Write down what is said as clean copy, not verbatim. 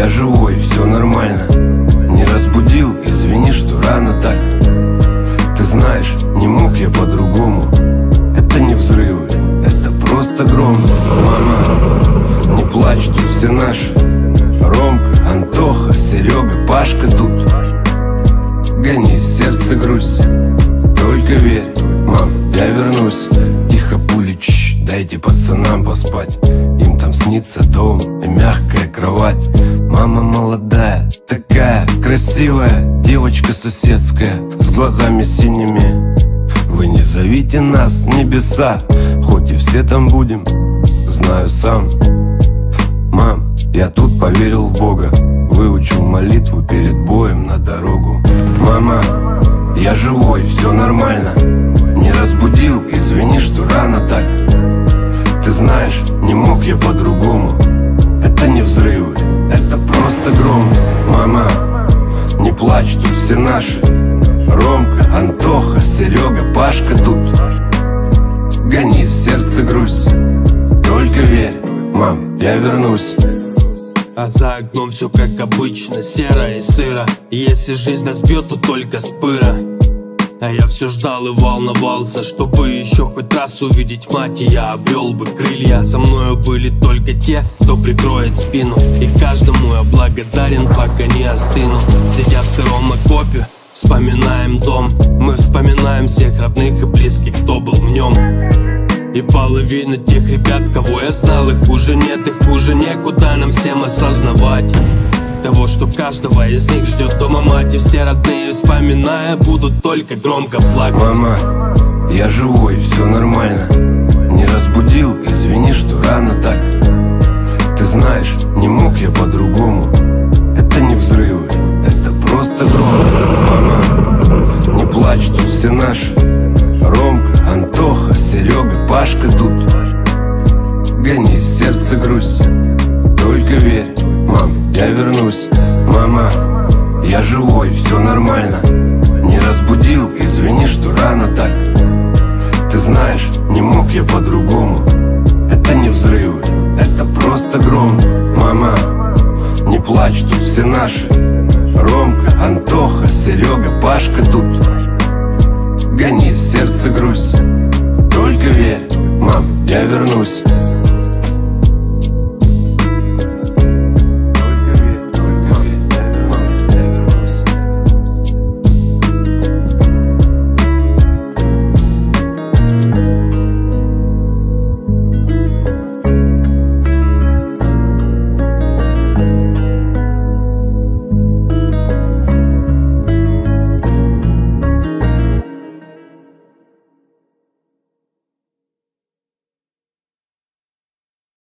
я живой, все нормально. Не разбудил, извини, что рано так. Ты знаешь, не мог я по-другому. Это не взрывы, это просто гром. Мама, не плачь, тут все наши. Ромка, Антоха, Серега, Пашка тут. Гони сердце грусть, только верь, мам, я вернусь. Тихо, пули, дайте пацанам поспать. Им там снится дом и мягкая кровать. Мама молодая, такая красивая, девочка соседская, с глазами синими. Вы не зовите нас, небеса, хоть и все там будем, знаю сам. Мам, я тут поверил в Бога, выучил молитву перед боем на дорогу. Мама, я живой, все нормально. Не разбудил, извини, что рано так. Ты знаешь, не мог я по-другому. Это не взрывы, это просто гром. Мама, не плачь, тут все наши. Ромка, Антоха, Серега, Пашка тут. Гони сердце грусть, только верь, мам, я вернусь. А за окном все как обычно, серо и сыро. И если жизнь нас бьет, то только с пыра. А я все ждал и волновался, чтобы еще хоть раз увидеть мать, и я обрел бы крылья. Со мною были только те, кто прикроет спину, и каждому я благодарен, пока не остыну. Сидя в сыром окопе, вспоминаем дом. Мы вспоминаем всех родных и близких, кто был в нем. И половина тех ребят, кого я знал, их уже нет, их уже некуда нам всем осознавать того, что каждого из них ждет дома мать. И все родные, вспоминая, будут только громко плакать. Мама, я живой, все нормально. Не разбудил, извини, что рано так. Ты знаешь, не мог я по-другому. Это не взрывы, это просто гром. Мама, не плачь, тут все наши. Ромка, Антоха, Серега, Пашка тут. Гони сердце грусть, только верь, мам, я вернусь. Мама, я живой, все нормально. Не разбудил, извини, что рано так. Ты знаешь, не мог я по-другому. Это не взрывы, это просто гром. Мама, не плачь, тут все наши. Ромка, Антоха, Серега, Пашка тут. Гони сердце грусть, только верь, мам, я вернусь.